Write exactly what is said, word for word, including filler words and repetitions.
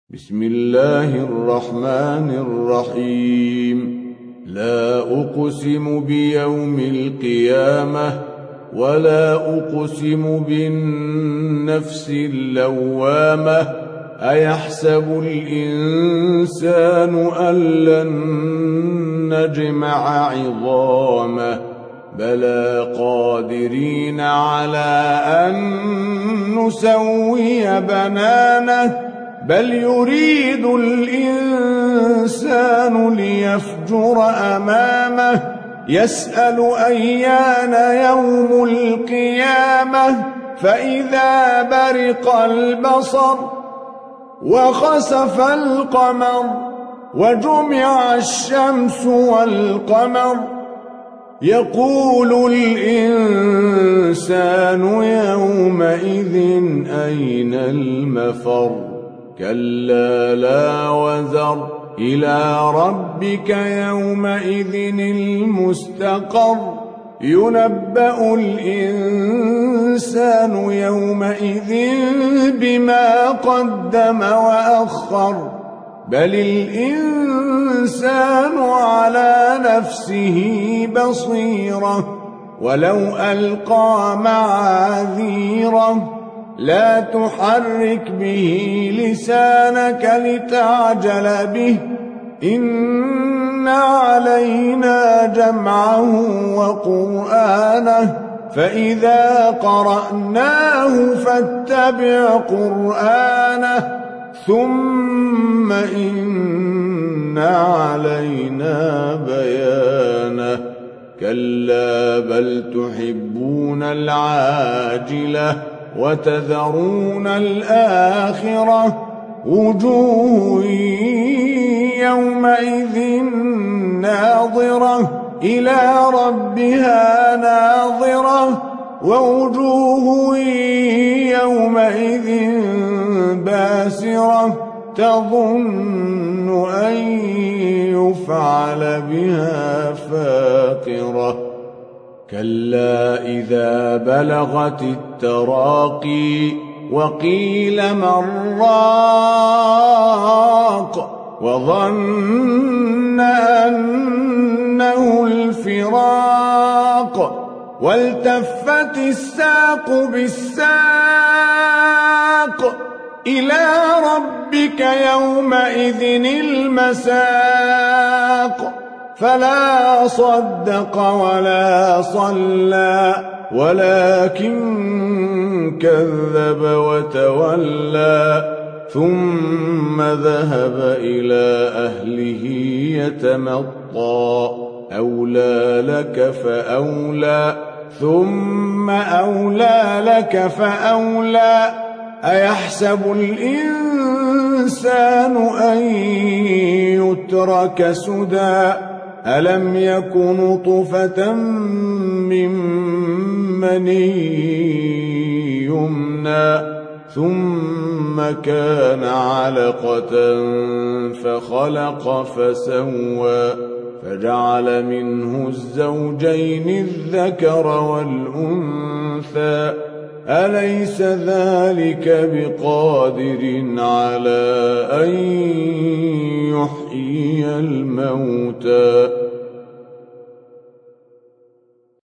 بسم الله الرحمن الرحيم. لا أقسم بيوم القيامة ولا أقسم بالنفس اللوامة أيحسب الإنسان أن لن نجمع عظامه بلى قادرين على أن نسوي بنانه بل يريد الإنسان ليفجر أمامه يسأل أيان يوم القيامة فإذا برق البصر وخسف القمر وجمع الشمس والقمر يقول الإنسان يومئذ أين المفر كلا لا وزر إلى ربك يومئذ المستقر ينبأ الإنسان يومئذ بما قدم وأخر بل الإنسان على نفسه بصيرة ولو ألقى معاذيره لا تحرك به لسانك لتعجل به إن علينا جمعه وقرآنه فإذا قرأناه فاتبع قرآنه ثم إن علينا بيانه كلا بل تحبون العاجلة وتذرون الآخرة وجوه يومئذ ناظرة إلى ربها ناظرة ووجوه يومئذ باسرة تظن أن يفعل بها فاقرة كلا إذا بلغت التراقي وقيل من راق وظن أنه الفراق والتفت الساق بالساق إلى ربك يومئذ المساق فلا صدق ولا صلى ولكن كذب وتولى ثم ذهب إلى أهله يتمطى أولى لك فأولى ثم أولى لك فأولى أيحسب الإنسان أن يترك سدى ألم يك نطفة من مني يمنى ثم كان علقة فخلق فسوى فجعل منه الزوجين الذكر والأنثى أليس ذلك بقادر على أن يحيي الموتى